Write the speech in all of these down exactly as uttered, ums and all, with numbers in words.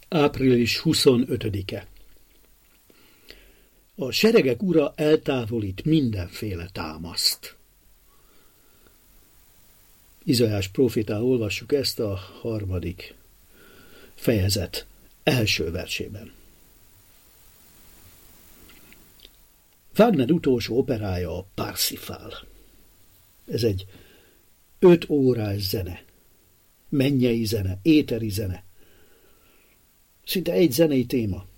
április huszonötödike. A seregek ura eltávolít mindenféle támaszt. Izaiás prófétán olvassuk ezt a harmadik fejezet első versében. Wagner utolsó operája a Parsifal. Ez egy öt órás zene, mennyei zene, éteri zene. Szinte egy zenei téma.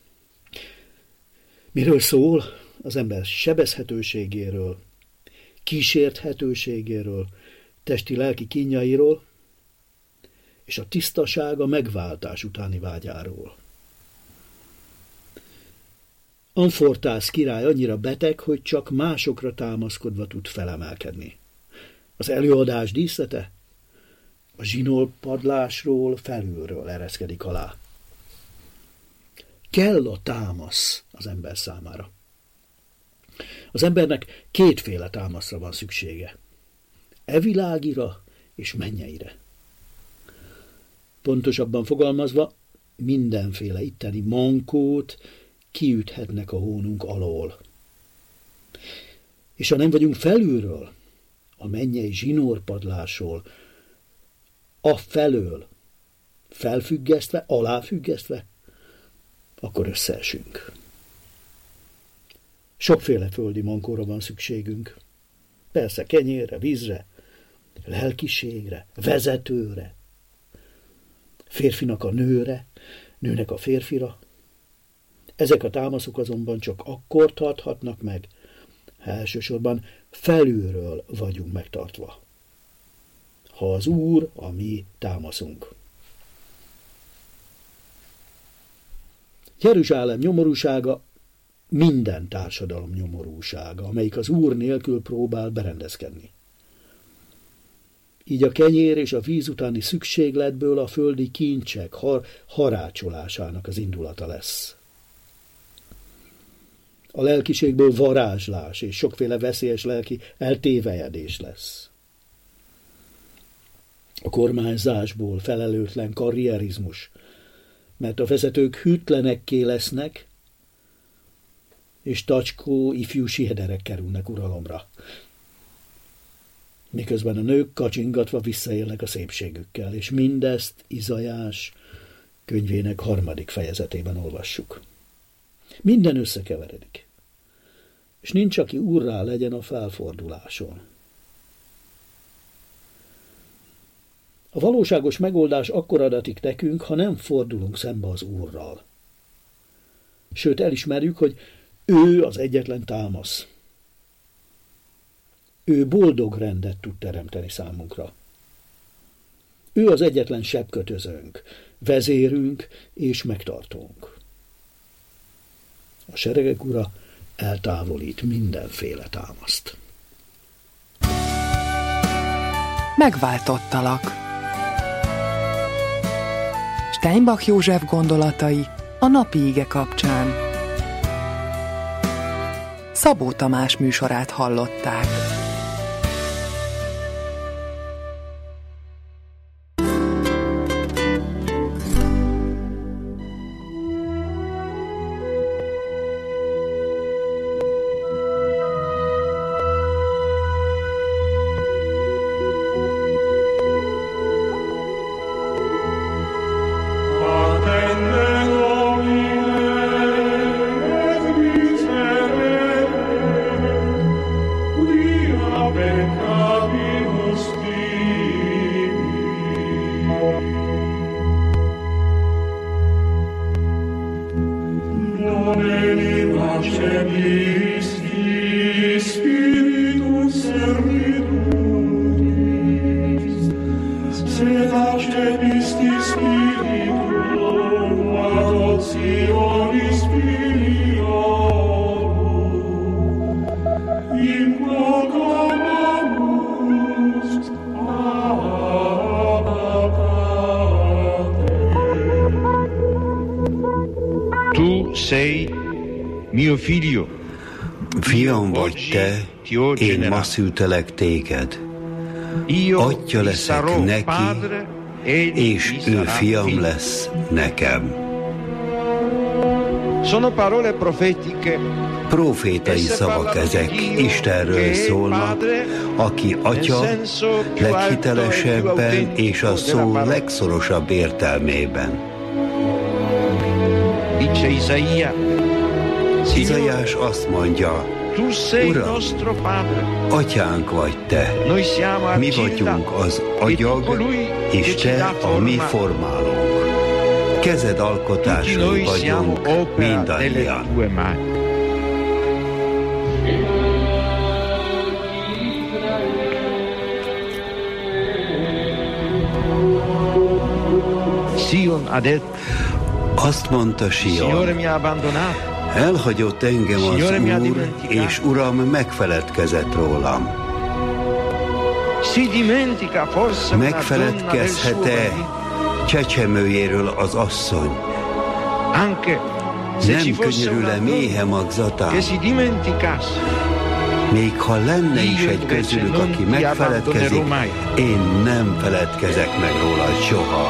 Miről szól? Az ember sebezhetőségéről, kísérthetőségéről, testi-lelki kínjairól, és a tisztaság a megváltás utáni vágyáról. Amfortász király annyira beteg, hogy csak másokra támaszkodva tud felemelkedni. Az előadás díszlete a zsinórpadlásról, felülről ereszkedik alá. Kell a támasz az ember számára. Az embernek kétféle támaszra van szüksége. E világira és mennyeire. Pontosabban fogalmazva, mindenféle itteni mankót kiüthetnek a hónunk alól. És ha nem vagyunk felülről, a mennyei zsinórpadlásról, a felől felfüggesztve, aláfüggesztve, akkor összeesünk. Sokféle földi mankóra van szükségünk. Persze kenyérre, vízre, lelkiségre, vezetőre, férfinak a nőre, nőnek a férfira. Ezek a támaszok azonban csak akkor tarthatnak meg, ha elsősorban felülről vagyunk megtartva. Ha az Úr a mi támaszunk. Jeruzsálem nyomorúsága minden társadalom nyomorúsága, amelyik az Úr nélkül próbál berendezkedni. Így a kenyér és a víz utáni szükségletből a földi kincsek har- harácsolásának az indulata lesz. A lelkiségből varázslás és sokféle veszélyes lelki eltévejedés lesz. A kormányzásból felelőtlen karrierizmus, mert a vezetők hűtlenekké lesznek, és tacskó ifjú siederek kerülnek uralomra. Miközben a nők kacsingatva visszaélnek a szépségükkel, és mindezt Izaiás könyvének harmadik fejezetében olvassuk. Minden összekeveredik, és nincs, aki úrrá legyen a felforduláson. A valóságos megoldás akkor adatik nekünk, ha nem fordulunk szembe az Úrral. Sőt, elismerjük, hogy ő az egyetlen támasz. Ő boldog rendet tud teremteni számunkra. Ő az egyetlen sebkötözőnk, vezérünk és megtartónk. A seregek ura eltávolít mindenféle támaszt. Megváltottalak. Steinbach József gondolatai a napi ige kapcsán. Szabó Tamás műsorát hallották. Fiam vagy te, én ma szültelek téged. Atya leszek neki, és ő fiam lesz nekem. Sono parole profetiche. Profétai szavak ezek, Istenről szólnak, aki Atya leghitelesebben és a szó legszorosabb értelmében. Dice Isaia, Izaiás azt mondja, Uram, Atyánk vagy Te, mi vagyunk az agyag, és Te a mi formálónk. Kezed alkotásai vagyunk mindannyian. Azt mondta Sion, elhagyott engem az Úr, és Uram megfeledkezett rólam. Megfeledkezhet-e csecsemőjéről az asszony? Nem könyörül-e méhe magzatán? Még ha lenne is egy közülük, aki megfeledkezik, én nem feledkezek meg róla soha.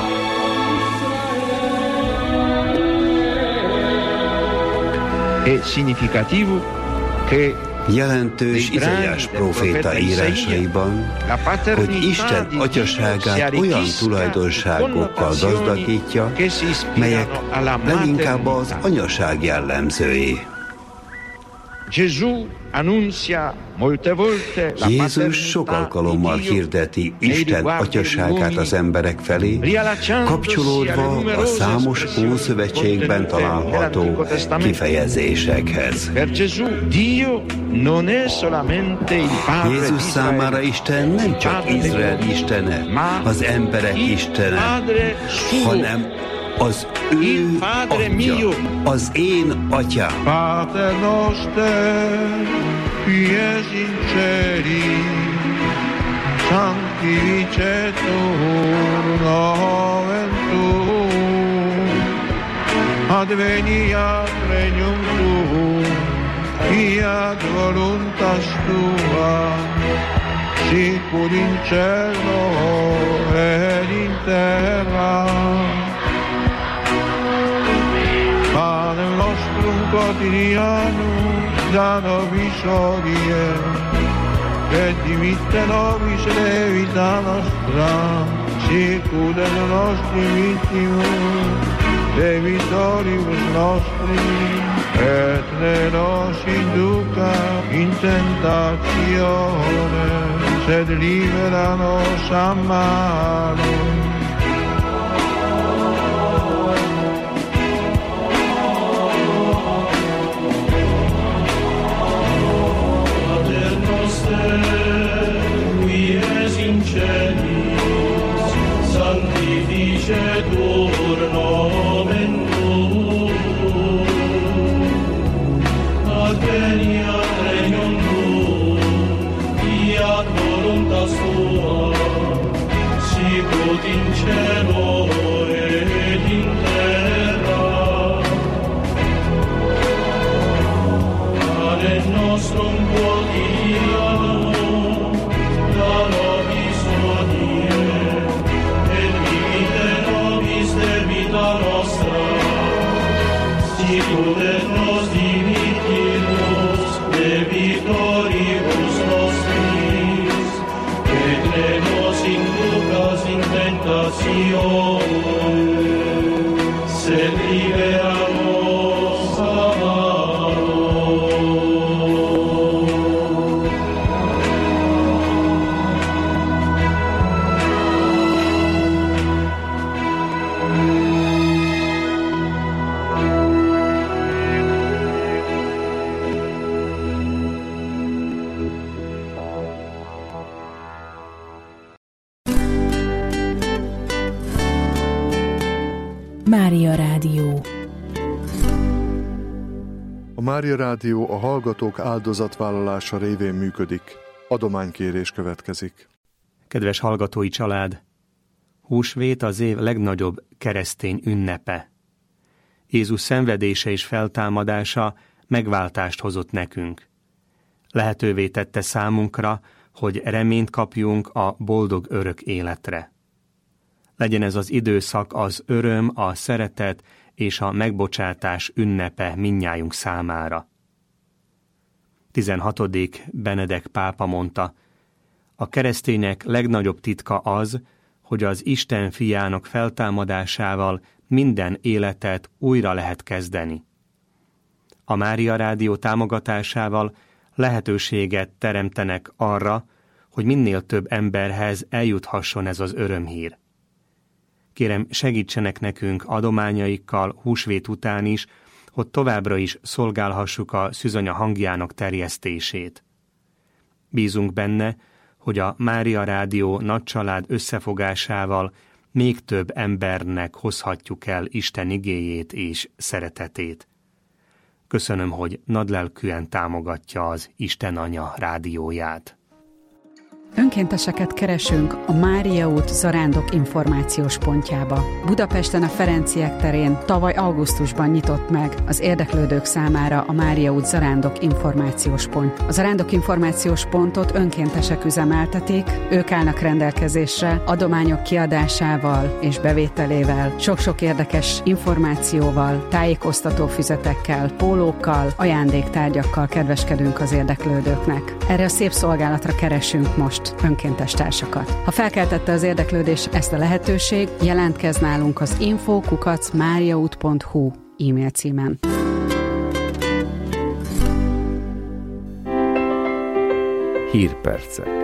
Jelentős Izaiás próféta írásaiban, hogy Isten atyaságát olyan tulajdonságokkal gazdagítja, melyek leginkább az anyaság jellemzői. Jézus sok alkalommal hirdeti Isten atyaságát az emberek felé, kapcsolódva a számos Ószövetségben található kifejezésekhez. Jézus számára Isten nem csak Izrael istene, az emberek istene, hanem az ő Atya, az én Atyám. Pater noster, qui es in celi, sanctificetur nomen tuum, adveniat regnum tuum, fiat voluntas tua, sicut in cielo et in terra. Panem nostrum quotidianum da nobis hodie, et dimitte nobis levita nostra, sicut et nostri vittimus debitoribus nostri, et ne nos induca in tentatione, sed libera nos a malo. Sanctificetur nomen tuum, adveniat regnum tuum, fiat voluntas tua, sicut in cielo et in terra. Panem nostrum quotidianum da nobis hodie, debita nostra, sicut et nos dimittimus debitoribus nostris, et ne nos inducas in tentatione, sed libera nos a malo. Mária Rádió. A Mária Rádió a hallgatók áldozatvállalása révén működik. Adománykérés következik. Kedves hallgatói család! Húsvét az év legnagyobb keresztény ünnepe. Jézus szenvedése és feltámadása megváltást hozott nekünk. Lehetővé tette számunkra, hogy reményt kapjunk a boldog örök életre. Legyen ez az időszak az öröm, a szeretet és a megbocsátás ünnepe mindnyájunk számára. tizenhatodik Benedek pápa mondta, a keresztények legnagyobb titka az, hogy az Isten fiának feltámadásával minden életet újra lehet kezdeni. A Mária Rádió támogatásával lehetőséget teremtenek arra, hogy minél több emberhez eljuthasson ez az örömhír. Kérem, segítsenek nekünk adományaikkal húsvét után is, hogy továbbra is szolgálhassuk a szűzanya hangjának terjesztését. Bízunk benne, hogy a Mária Rádió nagycsalád összefogásával még több embernek hozhatjuk el Isten igéjét és szeretetét. Köszönöm, hogy nagylelkűen támogatja az Isten Anya rádióját. Önkénteseket keresünk a Mária út Zarándok információs pontjába. Budapesten a Ferenciek terén tavaly augusztusban nyitott meg az érdeklődők számára a Mária út Zarándok információs pont. A Zarándok információs pontot önkéntesek üzemeltetik, ők állnak rendelkezésre adományok kiadásával és bevételével, sok-sok érdekes információval, tájékoztató füzetekkel, pólókkal, ajándéktárgyakkal kedveskedünk az érdeklődőknek. Erre a szép szolgálatra keresünk most önkéntes társakat. Ha felkeltette az érdeklődés ezt a lehetőség, jelentkezz nálunk az info kukac mariaút pont hu e-mail címen. Hírpercek.